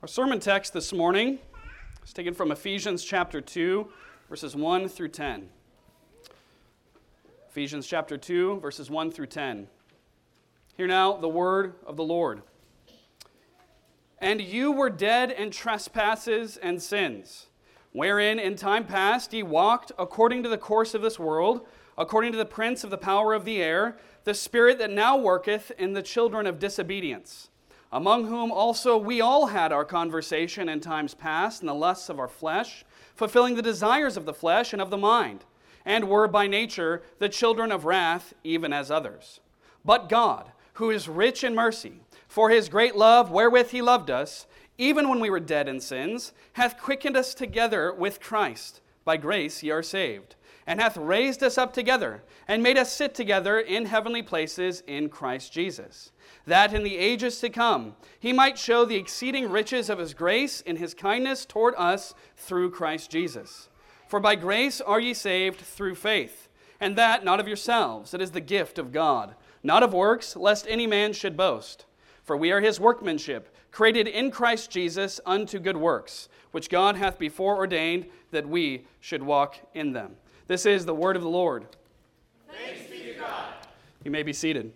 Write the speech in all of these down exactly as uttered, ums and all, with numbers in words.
Our sermon text this morning is taken from Ephesians chapter two, verses one through ten. Ephesians chapter two, verses one through ten. Hear now the word of the Lord. And you were dead in trespasses and sins, wherein in time past ye walked according to the course of this world, according to the prince of the power of the air, the spirit that now worketh in the children of disobedience, among whom also we all had our conversation in times past in the lusts of our flesh, fulfilling the desires of the flesh and of the mind, and were by nature the children of wrath, even as others. But God, who is rich in mercy, for his great love wherewith he loved us, even when we were dead in sins, hath quickened us together with Christ. By grace ye are saved, and hath raised us up together, and made us sit together in heavenly places in Christ Jesus, that in the ages to come he might show the exceeding riches of his grace in his kindness toward us through Christ Jesus. For by grace are ye saved through faith, and that not of yourselves, it is the gift of God, not of works, lest any man should boast. For we are his workmanship, created in Christ Jesus unto good works, which God hath before ordained that we should walk in them. This is the word of the Lord. Thanks be to God. You may be seated.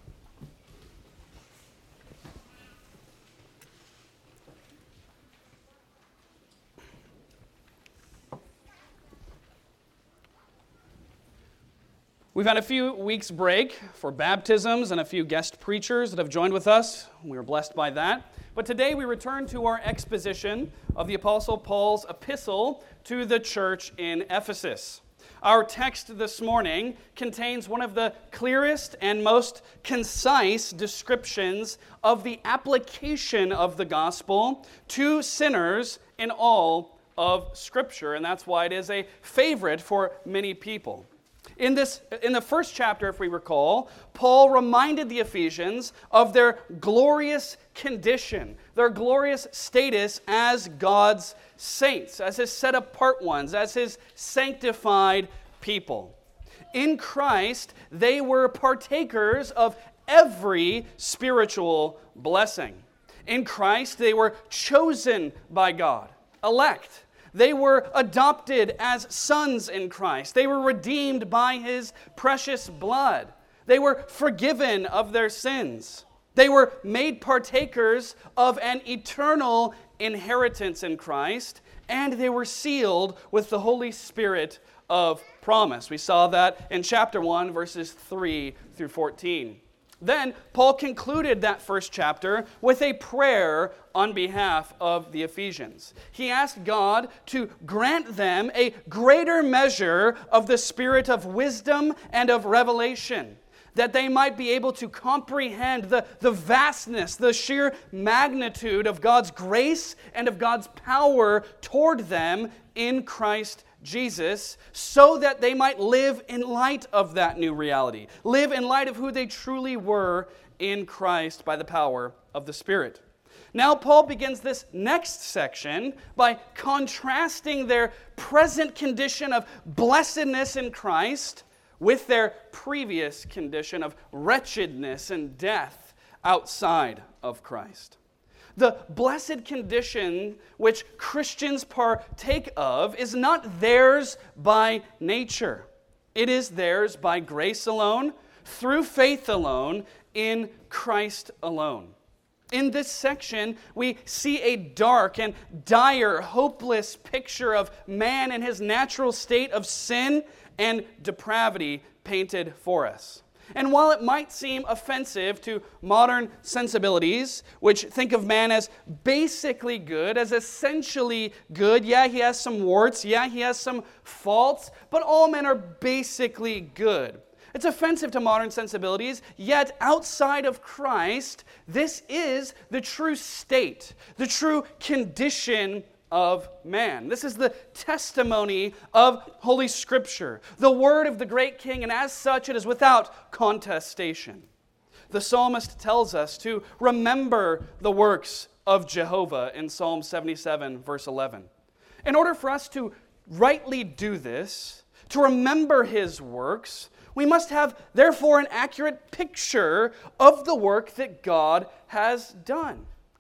We've had a few weeks break for baptisms and a few guest preachers that have joined with us. We were blessed by that. But today we return to our exposition of the Apostle Paul's epistle to the church in Ephesus. Our text this morning contains one of the clearest and most concise descriptions of the application of the gospel to sinners in all of Scripture, and that's why it is a favorite for many people. In this, in the first chapter, if we recall, Paul reminded the Ephesians of their glorious condition, their glorious status as God's saints, as his set-apart ones, as his sanctified people. In Christ, they were partakers of every spiritual blessing. In Christ, they were chosen by God, elect. They were adopted as sons in Christ. They were redeemed by his precious blood. They were forgiven of their sins. They were made partakers of an eternal inheritance in Christ, and they were sealed with the Holy Spirit of promise. We saw that in chapter one, verses three through fourteen. Then, Paul concluded that first chapter with a prayer on behalf of the Ephesians. He asked God to grant them a greater measure of the spirit of wisdom and of revelation, that they might be able to comprehend the, the vastness, the sheer magnitude of God's grace and of God's power toward them in Christ Jesus, so that they might live in light of that new reality, live in light of who they truly were in Christ by the power of the Spirit. Now Paul begins this next section by contrasting their present condition of blessedness in Christ with their previous condition of wretchedness and death outside of Christ. The blessed condition which Christians partake of is not theirs by nature. It is theirs by grace alone, through faith alone, in Christ alone. In this section, we see a dark and dire, hopeless picture of man in his natural state of sin and depravity painted for us. And while it might seem offensive to modern sensibilities, which think of man as basically good, as essentially good, yeah, he has some warts, yeah, he has some faults, but all men are basically good. It's offensive to modern sensibilities, yet outside of Christ, this is the true state, the true condition of man. This is the testimony of Holy Scripture, the word of the great King, and as such it is without contestation. The psalmist tells us to remember the works of Jehovah in Psalm seventy-seven, verse eleven. In order for us to rightly do this, to remember his works, we must have, therefore, an accurate picture of the work that God has done.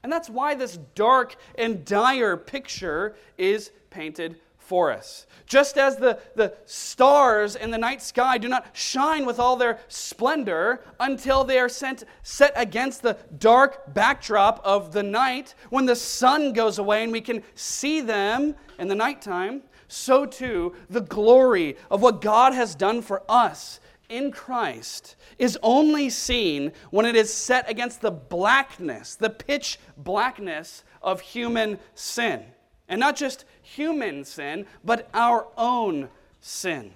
And that's why this dark and dire picture is painted for us. Just as the, the stars in the night sky do not shine with all their splendor until they are sent, set against the dark backdrop of the night, when the sun goes away and we can see them in the nighttime, so too the glory of what God has done for us in Christ is only seen when it is set against the blackness, the pitch blackness of human sin. And not just human sin, but our own sin.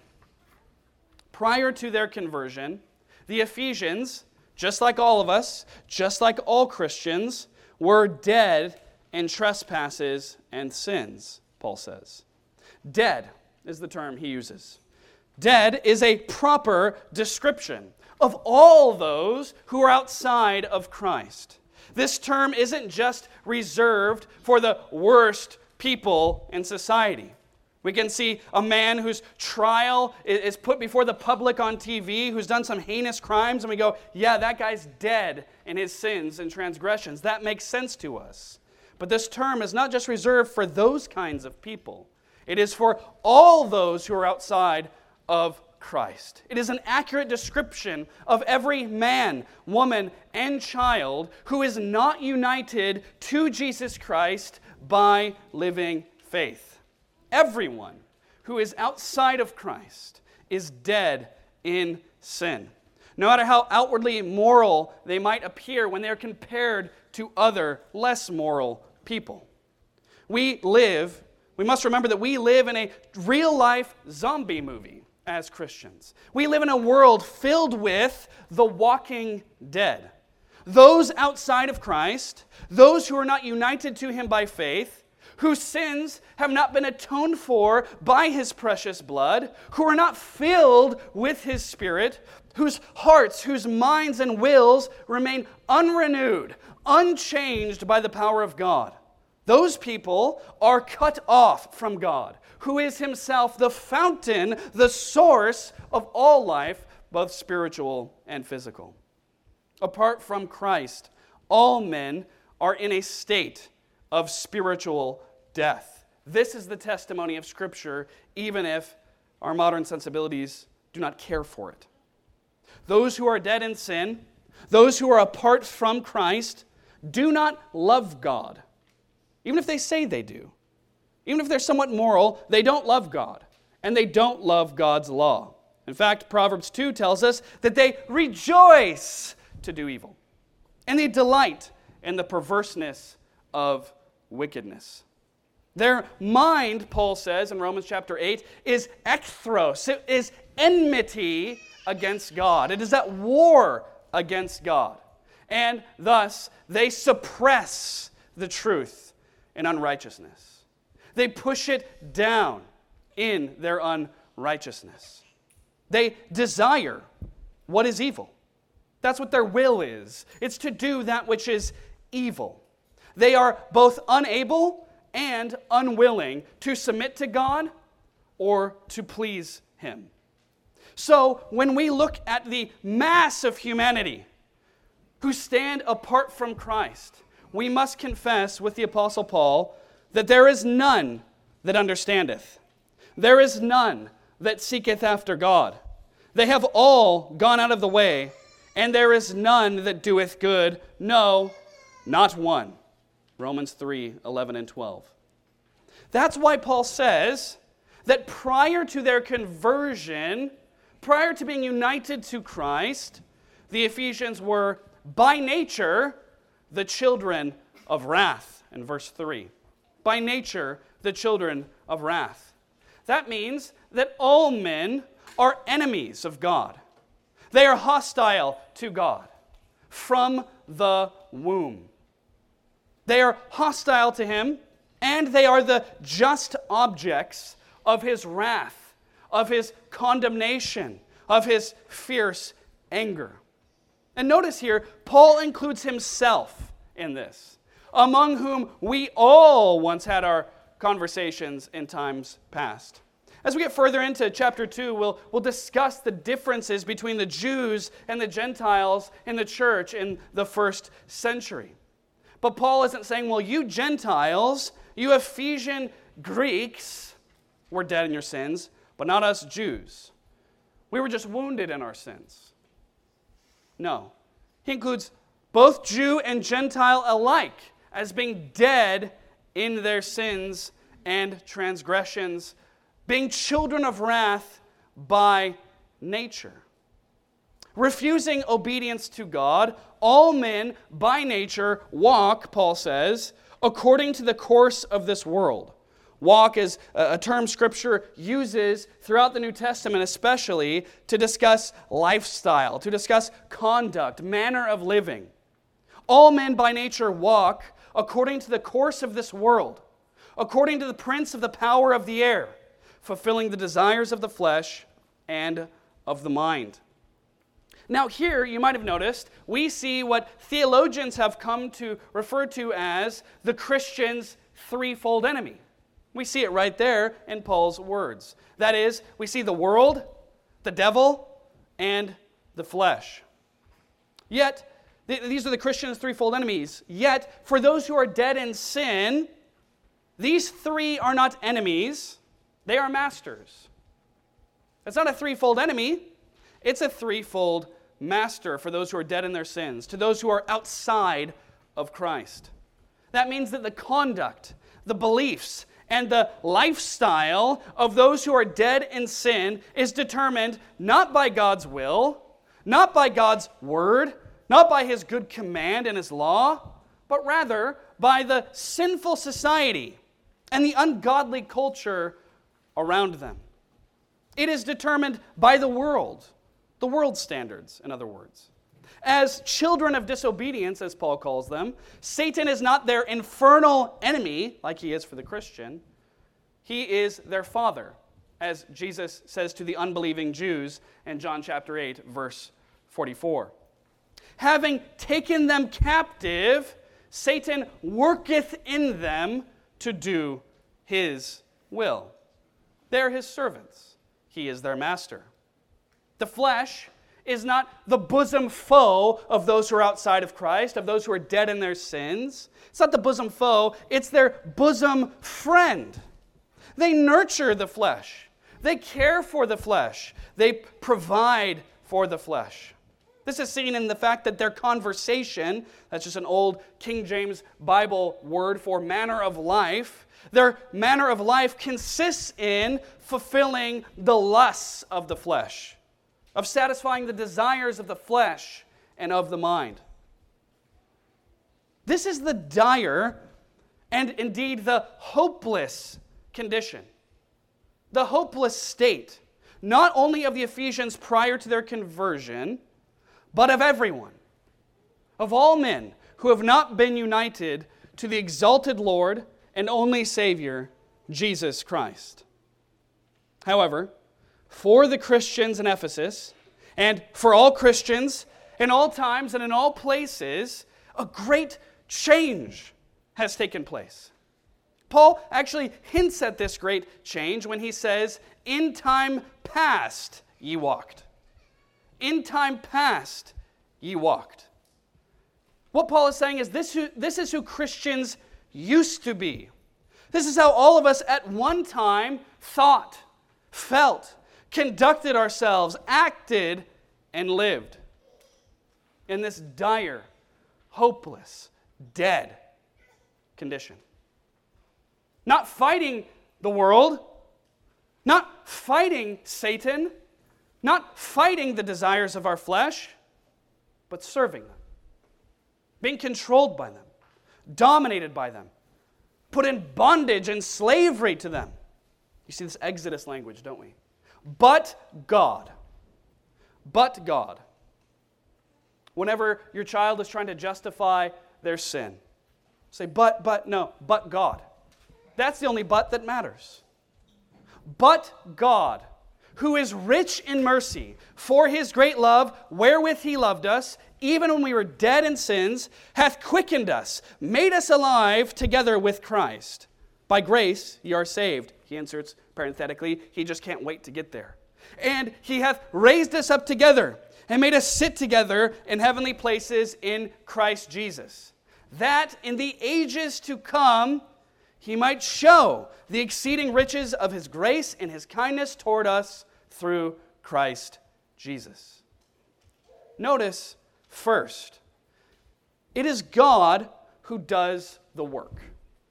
Prior to their conversion, the Ephesians, just like all of us, just like all Christians, were dead in trespasses and sins, Paul says. Dead is the term he uses. Dead is a proper description of all those who are outside of Christ. This term isn't just reserved for the worst people in society. We can see a man whose trial is put before the public on T V, who's done some heinous crimes, and we go, yeah, that guy's dead in his sins and transgressions. That makes sense to us. But this term is not just reserved for those kinds of people. It is for all those who are outside of Christ. It is an accurate description of every man, woman, and child who is not united to Jesus Christ by living faith. Everyone who is outside of Christ is dead in sin. No matter how outwardly moral they might appear when they're compared to other less moral people. We live, we must remember that we live in a real-life zombie movie as Christians. We live in a world filled with the walking dead. Those outside of Christ, those who are not united to Him by faith, whose sins have not been atoned for by His precious blood, who are not filled with His Spirit, whose hearts, whose minds and wills remain unrenewed, unchanged by the power of God. Those people are cut off from God, who is Himself the fountain, the source of all life, both spiritual and physical. Apart from Christ, all men are in a state of spiritual death. This is the testimony of Scripture, even if our modern sensibilities do not care for it. Those who are dead in sin, those who are apart from Christ, do not love God, even if they say they do. Even if they're somewhat moral, they don't love God, and they don't love God's law. In fact, Proverbs two tells us that they rejoice to do evil, and they delight in the perverseness of wickedness. Their mind, Paul says in Romans chapter eight, is ecthros. It is enmity against God. It is at war against God. And thus, they suppress the truth in unrighteousness. They push it down in their unrighteousness. They desire what is evil. That's what their will is. It's to do that which is evil. They are both unable and unwilling to submit to God or to please Him. So when we look at the mass of humanity who stand apart from Christ, we must confess with the Apostle Paul that there is none that understandeth. There is none that seeketh after God. They have all gone out of the way, and there is none that doeth good, no, not one. Romans three, eleven and twelve. That's why Paul says that prior to their conversion, prior to being united to Christ, the Ephesians were by nature the children of wrath, in verse three. By nature, the children of wrath. That means that all men are enemies of God. They are hostile to God from the womb. They are hostile to Him, and they are the just objects of His wrath, of His condemnation, of His fierce anger. And notice here, Paul includes himself in this, among whom we all once had our conversations in times past. As we get further into chapter two, we'll, we'll discuss the differences between the Jews and the Gentiles in the church in the first century. But Paul isn't saying, well, you Gentiles, you Ephesian Greeks, were dead in your sins, but not us Jews. We were just wounded in our sins. No. He includes both Jew and Gentile alike as being dead in their sins and transgressions, being children of wrath by nature. Refusing obedience to God, all men by nature walk, Paul says, according to the course of this world. Walk is a term Scripture uses throughout the New Testament, especially to discuss lifestyle, to discuss conduct, manner of living. All men by nature walk according to the course of this world, according to the prince of the power of the air, fulfilling the desires of the flesh and of the mind. Now here, you might have noticed, we see what theologians have come to refer to as the Christian's threefold enemy. We see it right there in Paul's words. That is, we see the world, the devil, and the flesh. Yet, th- these are the Christian's threefold enemies. Yet, for those who are dead in sin, these three are not enemies, they are masters. It's not a threefold enemy, it's a threefold master for those who are dead in their sins, to those who are outside of Christ. That means that the conduct, the beliefs, and the lifestyle of those who are dead in sin is determined not by God's will, not by God's word, not by His good command and His law, but rather by the sinful society and the ungodly culture around them. It is determined by the world, the world's standards, in other words. As children of disobedience, as Paul calls them, Satan is not their infernal enemy, like he is for the Christian. He is their father, as Jesus says to the unbelieving Jews in John chapter eight, verse forty-four. Having taken them captive, Satan worketh in them to do his will. They're his servants. He is their master. The flesh is not the bosom foe of those who are outside of Christ, of those who are dead in their sins. It's not the bosom foe, it's their bosom friend. They nurture the flesh. They care for the flesh. They provide for the flesh. This is seen in the fact that their conversation, that's just an old King James Bible word for manner of life, their manner of life consists in fulfilling the lusts of the flesh, of satisfying the desires of the flesh and of the mind. This is the dire and indeed the hopeless condition, the hopeless state, not only of the Ephesians prior to their conversion, but of everyone, of all men who have not been united to the exalted Lord and only Savior, Jesus Christ. However, for the Christians in Ephesus, and for all Christians in all times and in all places, a great change has taken place. Paul actually hints at this great change when he says, "In time past ye walked." In time past ye walked. What Paul is saying is this, who, this is who Christians used to be. This is how all of us at one time thought, felt, conducted ourselves, acted, and lived. In this dire, hopeless, dead condition. Not fighting the world, not fighting Satan, not fighting the desires of our flesh, but serving them, being controlled by them, dominated by them, put in bondage and slavery to them. You see this Exodus language, don't we? But God. But God. Whenever your child is trying to justify their sin, say, but, but, no, but God. That's the only but that matters. But God, who is rich in mercy, for His great love, wherewith He loved us, even when we were dead in sins, hath quickened us, made us alive together with Christ. By grace ye are saved. He inserts parenthetically, he just can't wait to get there. And He hath raised us up together, and made us sit together in heavenly places in Christ Jesus. that in the ages to come he might show the exceeding riches of his grace and his kindness toward us through Christ Jesus. Notice, first, it is God who does the work.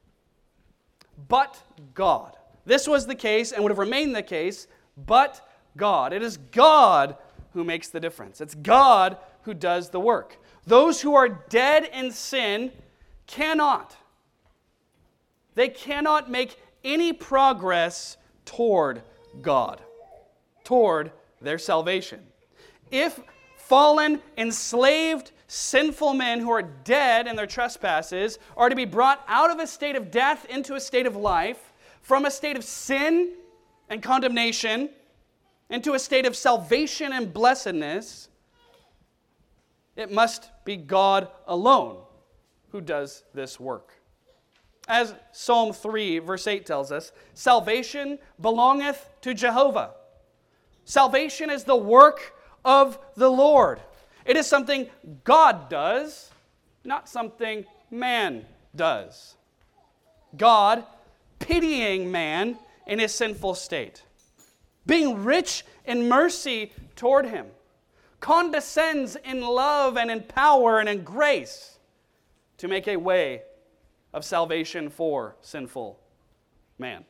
But God. This was the case and would have remained the case, but God. It is God who makes the difference. It's God who does the work. Those who are dead in sin cannot. They cannot make any progress toward God, toward their salvation. If fallen, enslaved, sinful men who are dead in their trespasses are to be brought out of a state of death into a state of life, from a state of sin and condemnation into a state of salvation and blessedness, it must be God alone who does this work. As Psalm three, verse eight tells us, salvation belongeth to Jehovah. Salvation is the work of the Lord. It is something God does, not something man does. God pitying man in his sinful state, being rich in mercy toward him, condescends in love and in power and in grace to make a way of salvation for sinful man.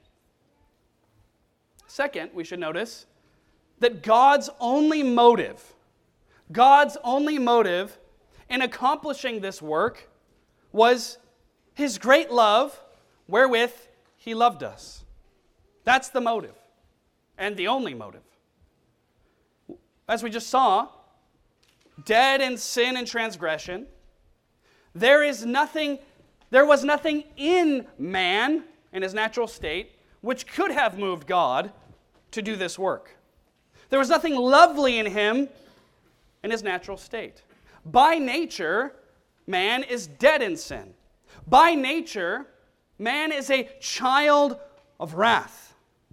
Second, we should notice that God's only motive, God's only motive in accomplishing this work was his great love wherewith he loved us. That's the motive, and the only motive. As we just saw, dead in sin and transgression, there is nothing, there was nothing in man in his natural state which could have moved God to do this work. There was nothing lovely in him in his natural state. By nature, man is dead in sin. By nature, man is a child of wrath.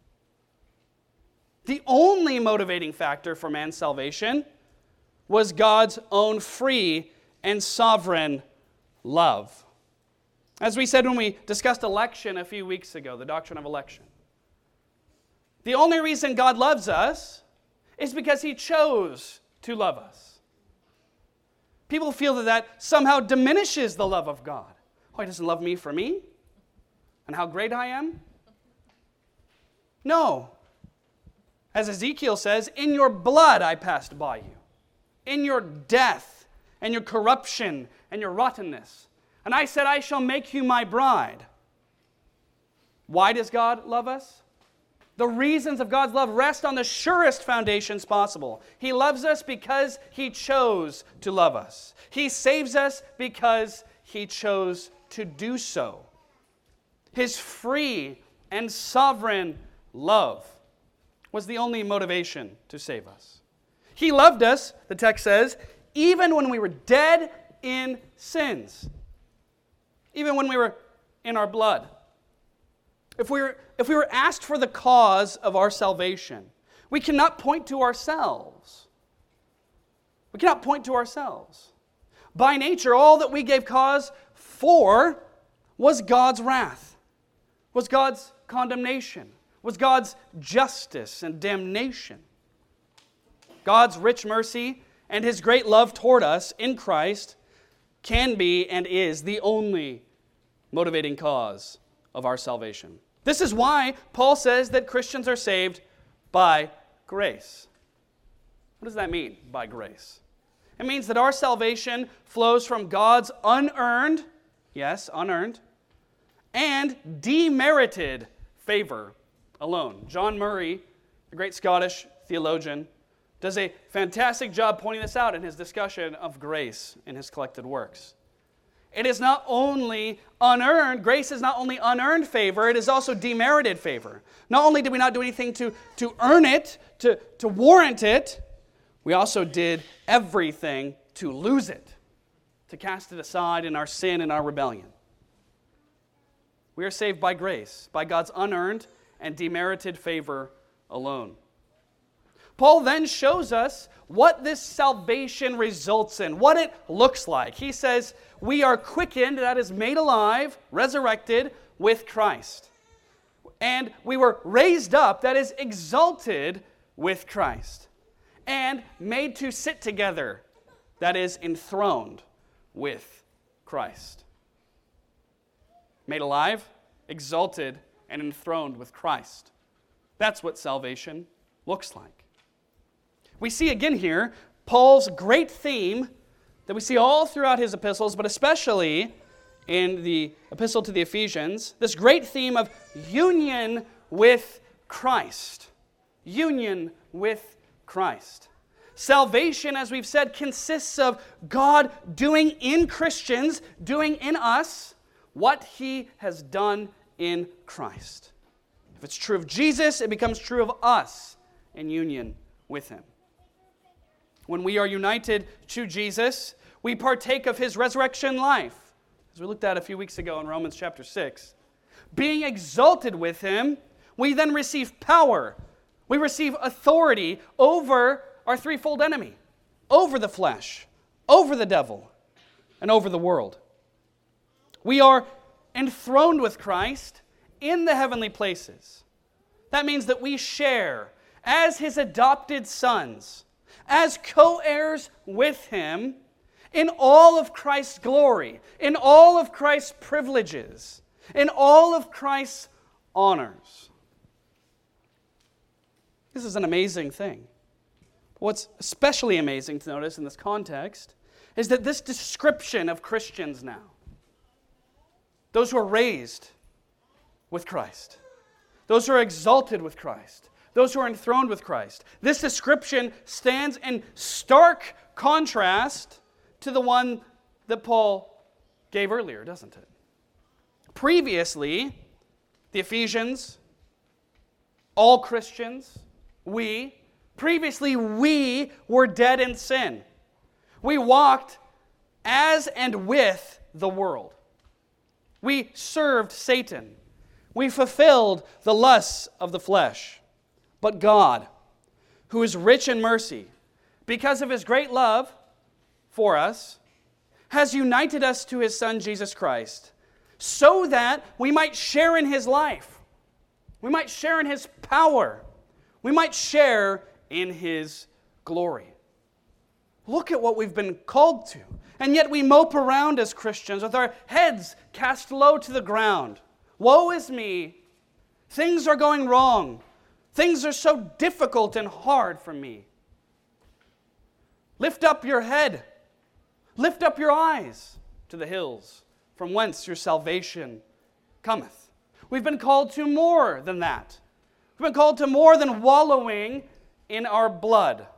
The only motivating factor for man's salvation was God's own free and sovereign love. As we said when we discussed election a few weeks ago, the doctrine of election, the only reason God loves us is because he chose to love us. People feel that that somehow diminishes the love of God. Oh, he doesn't love me for me? And how great I am? No. As Ezekiel says, in your blood I passed by you. In your death and your corruption and your rottenness. And I said, I shall make you my bride. Why does God love us? The reasons of God's love rest on the surest foundations possible. He loves us because he chose to love us. He saves us because he chose to do so. His free and sovereign love was the only motivation to save us. He loved us, the text says, even when we were dead in sins. Even when we were in our blood. If we were, if we were asked for the cause of our salvation, we cannot point to ourselves. We cannot point to ourselves. By nature, all that we gave cause for was God's wrath, was God's condemnation, was God's justice and damnation. God's rich mercy and his great love toward us in Christ can be and is the only motivating cause of our salvation. This is why Paul says that Christians are saved by grace. What does that mean, by grace? It means that our salvation flows from God's unearned, yes, unearned, and demerited favor alone. John Murray, the great Scottish theologian, does a fantastic job pointing this out in his discussion of grace in his collected works. It is not only unearned, grace is not only unearned favor, it is also demerited favor. Not only did we not do anything to, to earn it, to, to warrant it, we also did everything to lose it, to cast it aside in our sin and our rebellion. We are saved by grace, by God's unearned and demerited favor alone. Paul then shows us what this salvation results in, what it looks like. He says, we are quickened, that is made alive, resurrected with Christ. And we were raised up, that is exalted with Christ. And made to sit together, that is enthroned with Christ. Made alive, exalted, and enthroned with Christ. That's what salvation looks like. We see again here Paul's great theme that we see all throughout his epistles, but especially in the epistle to the Ephesians, this great theme of union with Christ. Union with Christ. Salvation, as we've said, consists of God doing in Christians, doing in us, what He has done in Christ. If it's true of Jesus, it becomes true of us in union with Him. When we are united to Jesus, we partake of His resurrection life, as we looked at a few weeks ago in Romans chapter six. Being exalted with Him, we then receive power. We receive authority over our threefold enemy, over the flesh, over the devil, and over the world. We are enthroned with Christ in the heavenly places. That means that we share as His adopted sons, as co-heirs with Him, in all of Christ's glory, in all of Christ's privileges, in all of Christ's honors. This is an amazing thing. What's especially amazing to notice in this context is that this description of Christians now, those who are raised with Christ, those who are exalted with Christ, those who are enthroned with Christ, this description stands in stark contrast to the one that Paul gave earlier, doesn't it? Previously, the Ephesians, all Christians, we, previously we were dead in sin. We walked as and with the world. We served Satan. We fulfilled the lusts of the flesh. But God, who is rich in mercy, because of His great love for us, has united us to His Son, Jesus Christ, so that we might share in His life. We might share in His power. We might share in His glory. Look at what we've been called to. And yet we mope around as Christians with our heads cast low to the ground. Woe is me. Things are going wrong. Things are so difficult and hard for me. Lift up your head. Lift up your eyes to the hills, from whence your salvation cometh. We've been called to more than that. We've been called to more than wallowing in our blood.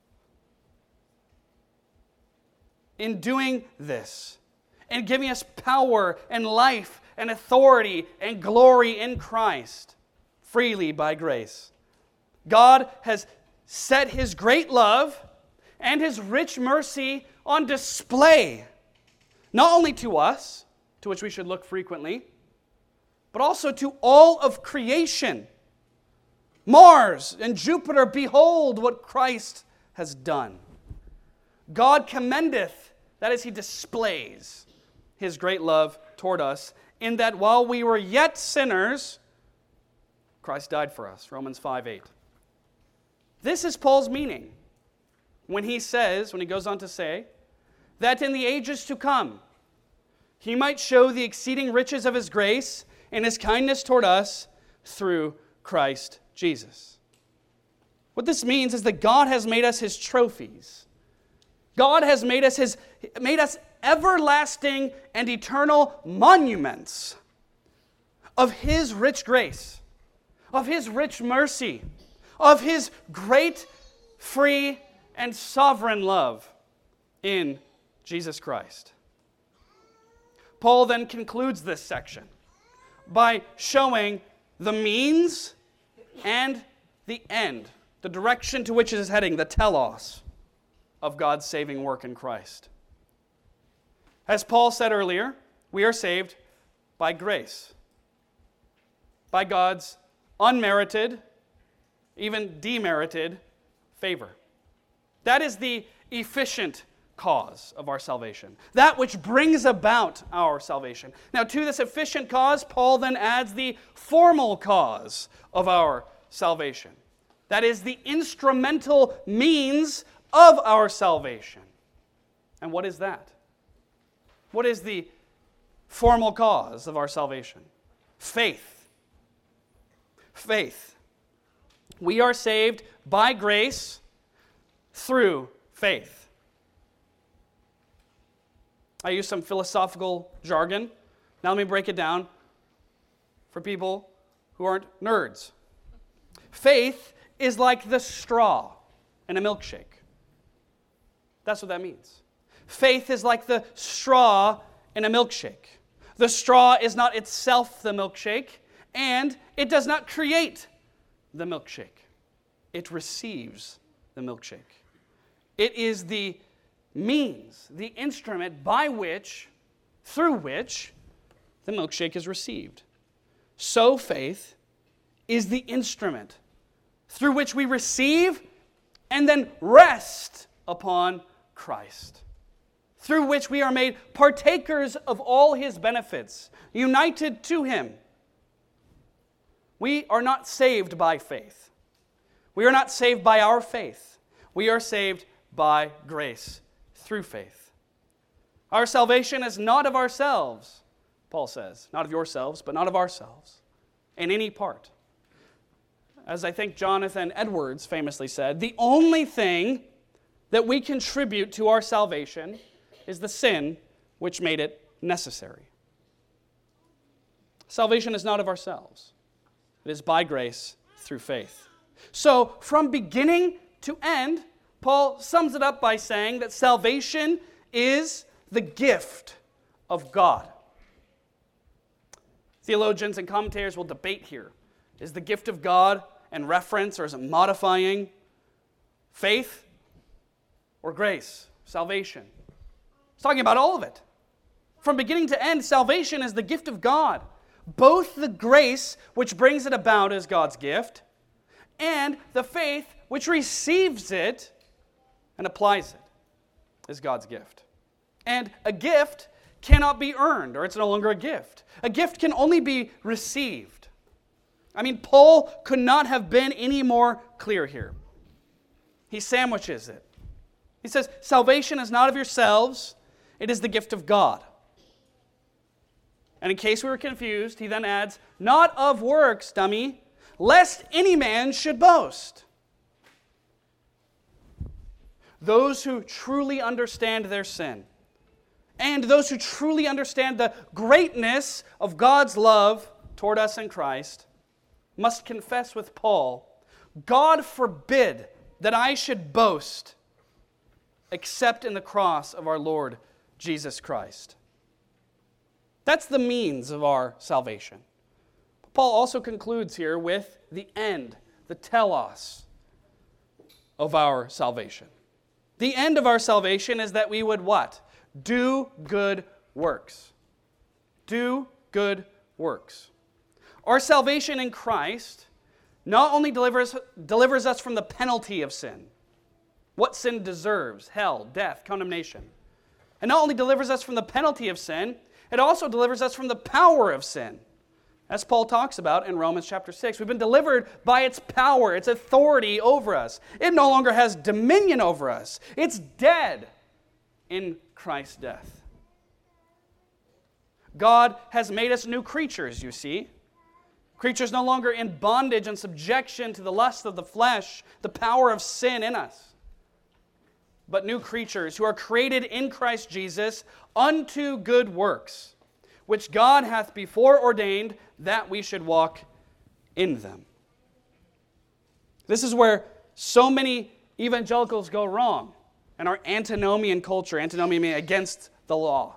In doing this, and giving us power and life and authority and glory in Christ, freely by grace. God has set His great love and His rich mercy on display, not only to us, to which we should look frequently, but also to all of creation. Mars and Jupiter, behold what Christ has done. God commendeth, that is, He displays His great love toward us, in that while we were yet sinners, Christ died for us, Romans five eight. This is Paul's meaning when he says, when he goes on to say, that in the ages to come, He might show the exceeding riches of His grace and His kindness toward us through Christ Jesus. What this means is that God has made us His trophies. God has made us His, made us everlasting and eternal monuments of His rich grace, of His rich mercy, of His great, free, and sovereign love in Jesus Christ. Paul then concludes this section by showing the means and the end, the direction to which it is heading, the telos of God's saving work in Christ. As Paul said earlier, we are saved by grace, by God's unmerited, even demerited, favor. That is the efficient cause of our salvation. That which brings about our salvation. Now, to this efficient cause, Paul then adds the formal cause of our salvation. That is the instrumental means of our salvation. And what is that? What is the formal cause of our salvation? Faith. Faith. We are saved by grace through faith. I use some philosophical jargon. Now let me break it down for people who aren't nerds. Faith is like the straw in a milkshake. That's what that means. Faith is like the straw in a milkshake. The straw is not itself the milkshake, and it does not create the milkshake. It receives the milkshake. It is the means, the instrument by which, through which, the milkshake is received. So faith is the instrument through which we receive and then rest upon Christ, through which we are made partakers of all His benefits, united to Him. We are not saved by faith. We are not saved by our faith. We are saved by grace through faith. Our salvation is not of ourselves, Paul says. Not of yourselves, but not of ourselves, in any part. As I think Jonathan Edwards famously said, the only thing that we contribute to our salvation is the sin which made it necessary. Salvation is not of ourselves. It is by grace through faith. So, from beginning to end, Paul sums it up by saying that salvation is the gift of God. Theologians and commentators will debate here. Is the gift of God and reference, or is it modifying faith or grace, salvation? It's talking about all of it. From beginning to end, salvation is the gift of God. Both the grace which brings it about as God's gift, and the faith which receives it and applies it is God's gift. And a gift cannot be earned, or it's no longer a gift. A gift can only be received. I mean, Paul could not have been any more clear here. He sandwiches it. He says, salvation is not of yourselves, it is the gift of God. And in case we were confused, he then adds, not of works, dummy, lest any man should boast. Those who truly understand their sin, and those who truly understand the greatness of God's love toward us in Christ, must confess with Paul, God forbid that I should boast except in the cross of our Lord Jesus Christ. That's the means of our salvation. Paul also concludes here with the end, the telos of our salvation. The end of our salvation is that we would what? Do good works. Do good works. Our salvation in Christ not only delivers, delivers us from the penalty of sin, what sin deserves, hell, death, condemnation. And not only delivers us from the penalty of sin, it also delivers us from the power of sin. As Paul talks about in Romans chapter six, we've been delivered by its power, its authority over us. It no longer has dominion over us. It's dead in Christ's death. God has made us new creatures, you see. Creatures no longer in bondage and subjection to the lust of the flesh, the power of sin in us. But new creatures who are created in Christ Jesus unto good works, which God hath before ordained that we should walk in them. This is where so many evangelicals go wrong in our antinomian culture, antinomian meaning against the law.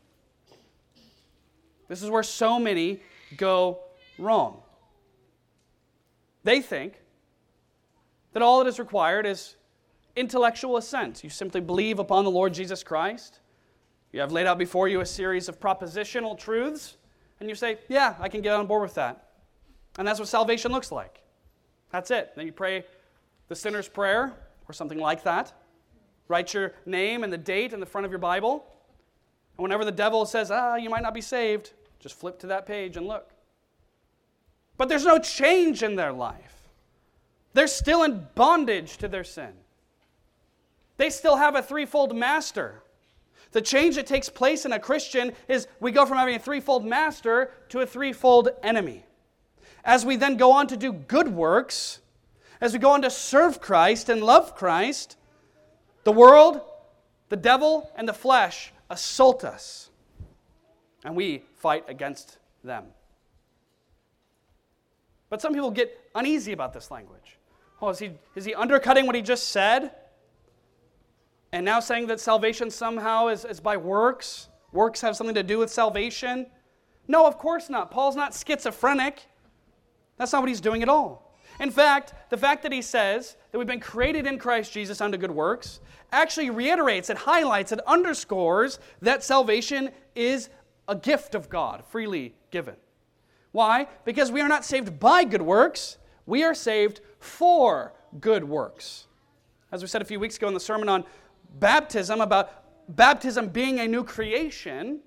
This is where so many go wrong. They think that all that is required is intellectual assent. You simply believe upon the Lord Jesus Christ. You have laid out before you a series of propositional truths, and you say, yeah, I can get on board with that. And that's what salvation looks like. That's it. Then you pray the sinner's prayer, or something like that. Write your name and the date in the front of your Bible. And whenever the devil says, ah, you might not be saved, just flip to that page and look. But there's no change in their life. They're still in bondage to their sin. They still have a threefold master. The change that takes place in a Christian is we go from having a threefold master to a threefold enemy. As we then go on to do good works, as we go on to serve Christ and love Christ, the world, the devil, and the flesh assault us, and we fight against them. But some people get uneasy about this language. Oh, is he, is he undercutting what he just said? And now saying that salvation somehow is, is by works? Works have something to do with salvation? No, of course not. Paul's not schizophrenic. That's not what he's doing at all. In fact, the fact that he says that we've been created in Christ Jesus unto good works actually reiterates, it highlights, it underscores that salvation is a gift of God, freely given. Why? Because we are not saved by good works, we are saved for good works. As we said a few weeks ago in the sermon on baptism, about baptism being a new creation,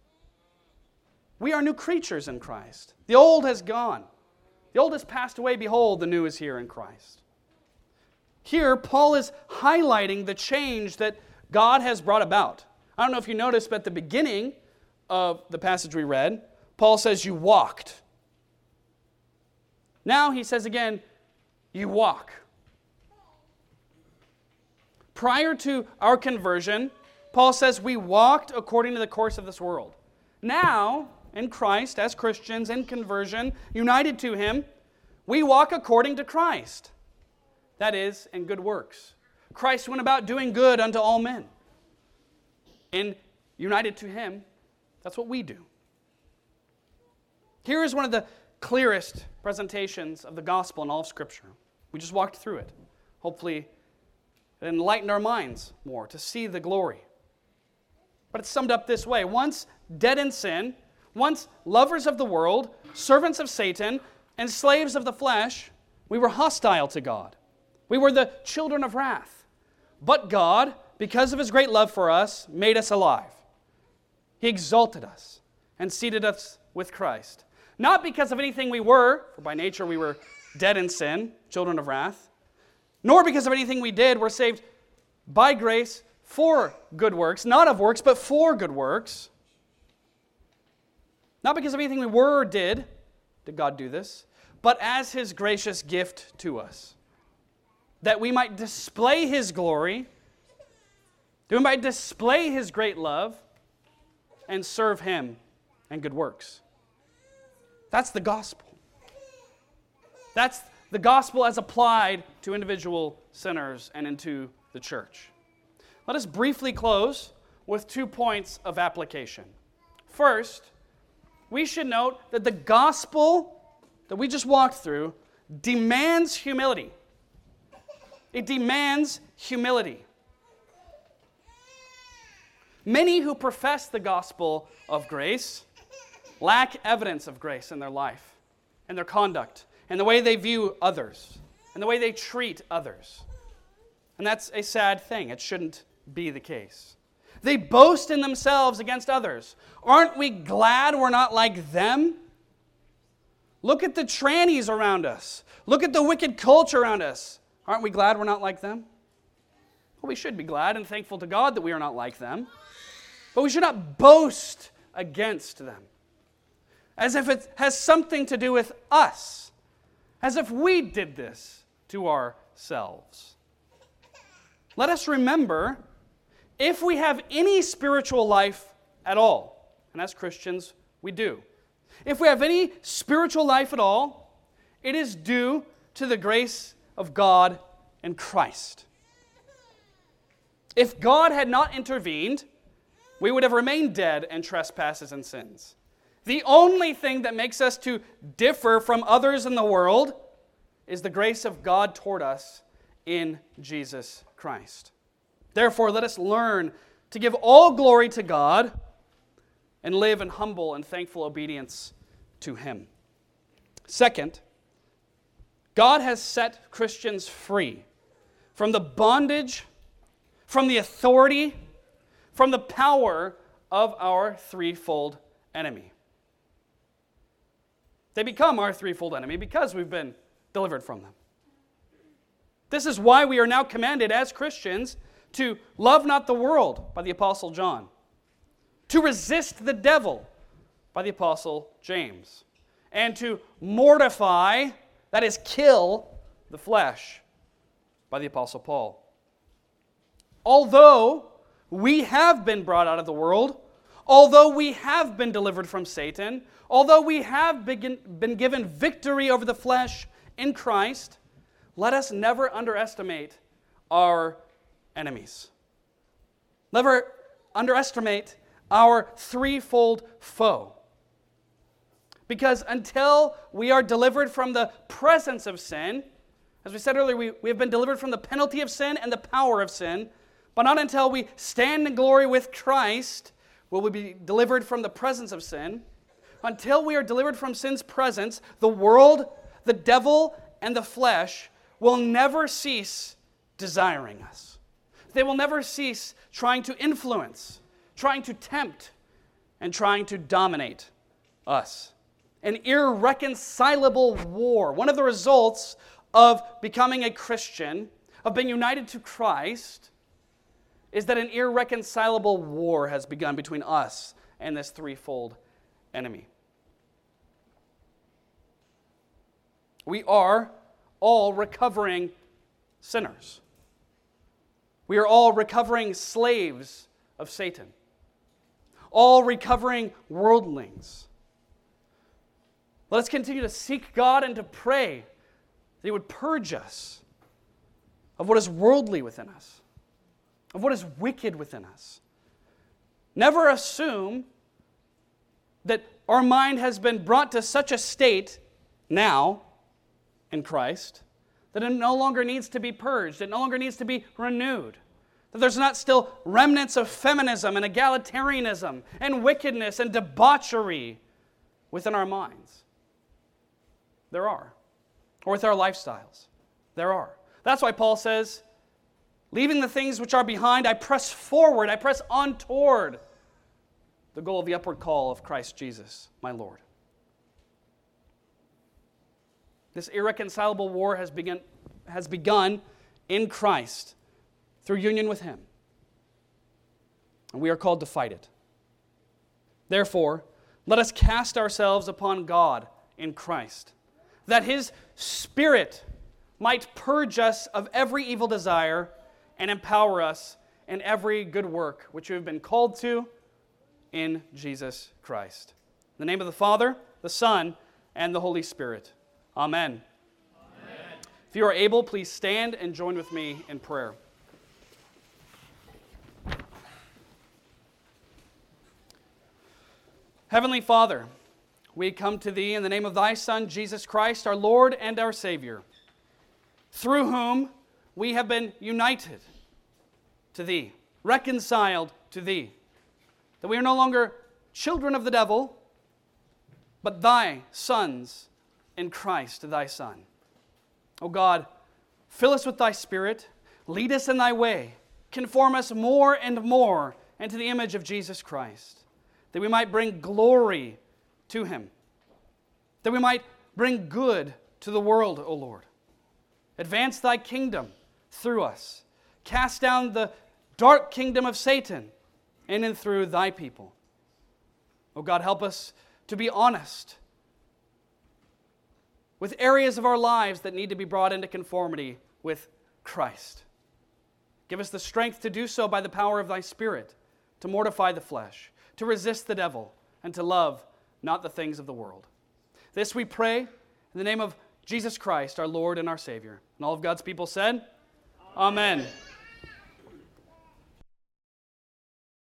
we are new creatures in Christ. The old has gone. The old has passed away. Behold, the new is here in Christ. Here, Paul is highlighting the change that God has brought about. I don't know if you noticed, but at the beginning of the passage we read, Paul says, you walked. Now he says again, you walk. Prior to our conversion, Paul says we walked according to the course of this world. Now, in Christ, as Christians, in conversion, united to Him, we walk according to Christ. That is, in good works. Christ went about doing good unto all men. And united to Him, that's what we do. Here is one of the clearest presentations of the gospel in all of Scripture. We just walked through it. Hopefully, it enlightened our minds more to see the glory. But it's summed up this way. Once dead in sin, once lovers of the world, servants of Satan, and slaves of the flesh, we were hostile to God. We were the children of wrath. But God, because of His great love for us, made us alive. He exalted us and seated us with Christ. Not because of anything we were, for by nature we were dead in sin, children of wrath, nor because of anything we did. We're saved by grace for good works, not of works, but for good works. Not because of anything we were or did, did God do this, but as His gracious gift to us, that we might display His glory, that we might display His great love, and serve Him in good works. That's the gospel. That's the gospel as applied to individual sinners and into the church. Let us briefly close with two points of application. First, we should note that the gospel that we just walked through demands humility. It demands humility. Many who profess the gospel of grace lack evidence of grace in their life, in their conduct, in the way they view others, in the way they treat others. And that's a sad thing. It shouldn't be the case. They boast in themselves against others. Aren't we glad we're not like them? Look at the trannies around us. Look at the wicked culture around us. Aren't we glad we're not like them? Well, we should be glad and thankful to God that we are not like them. But we should not boast against them, as if it has something to do with us, as if we did this to ourselves. Let us remember, if we have any spiritual life at all, and as Christians, we do. If we have any spiritual life at all, it is due to the grace of God in Christ. If God had not intervened, we would have remained dead in trespasses and sins. The only thing that makes us to differ from others in the world is the grace of God toward us in Jesus Christ. Therefore, let us learn to give all glory to God and live in humble and thankful obedience to Him. Second, God has set Christians free from the bondage, from the authority, from the power of our threefold enemy. They become our threefold enemy because we've been delivered from them. This is why we are now commanded as Christians to love not the world, by the Apostle John, to resist the devil, by the Apostle James, and to mortify, that is, kill the flesh, by the Apostle Paul. Although we have been brought out of the world, although we have been delivered from Satan, although we have been given victory over the flesh in Christ, let us never underestimate our enemies. Never underestimate our threefold foe. Because until we are delivered from the presence of sin, as we said earlier, we, we have been delivered from the penalty of sin and the power of sin, but not until we stand in glory with Christ will we be delivered from the presence of sin. Until we are delivered from sin's presence, the world, the devil, and the flesh will never cease desiring us. They will never cease trying to influence, trying to tempt, and trying to dominate us. An irreconcilable war. One of the results of becoming a Christian, of being united to Christ, is that an irreconcilable war has begun between us and this threefold enemy. We are all recovering sinners. We are all recovering slaves of Satan. All recovering worldlings. Let us continue to seek God and to pray that He would purge us of what is worldly within us, of what is wicked within us. Never assume that our mind has been brought to such a state now in Christ that it no longer needs to be purged, it no longer needs to be renewed. That there's not still remnants of feminism and egalitarianism and wickedness and debauchery within our minds. There are. Or with our lifestyles. There are. That's why Paul says, leaving the things which are behind, I press forward, I press on toward the goal of the upward call of Christ Jesus, my Lord. This irreconcilable war has begun, has begun in Christ through union with Him. And we are called to fight it. Therefore, let us cast ourselves upon God in Christ, that His Spirit might purge us of every evil desire and empower us in every good work which we have been called to in Jesus Christ. In the name of the Father, the Son, and the Holy Spirit. Amen. Amen. If you are able, please stand and join with me in prayer. Heavenly Father, we come to Thee in the name of Thy Son, Jesus Christ, our Lord and our Savior, through whom we have been united to Thee, reconciled to Thee, that we are no longer children of the devil, but Thy sons in Christ, Thy Son. O God, fill us with Thy Spirit, lead us in Thy way, conform us more and more into the image of Jesus Christ, that we might bring glory to Him, that we might bring good to the world, O Lord. Advance Thy kingdom through us. Cast down the dark kingdom of Satan in and through Thy people. O God, help us to be honest with areas of our lives that need to be brought into conformity with Christ. Give us the strength to do so by the power of Thy Spirit, to mortify the flesh, to resist the devil, and to love not the things of the world. This we pray in the name of Jesus Christ, our Lord and our Savior. And all of God's people said, Amen. Amen.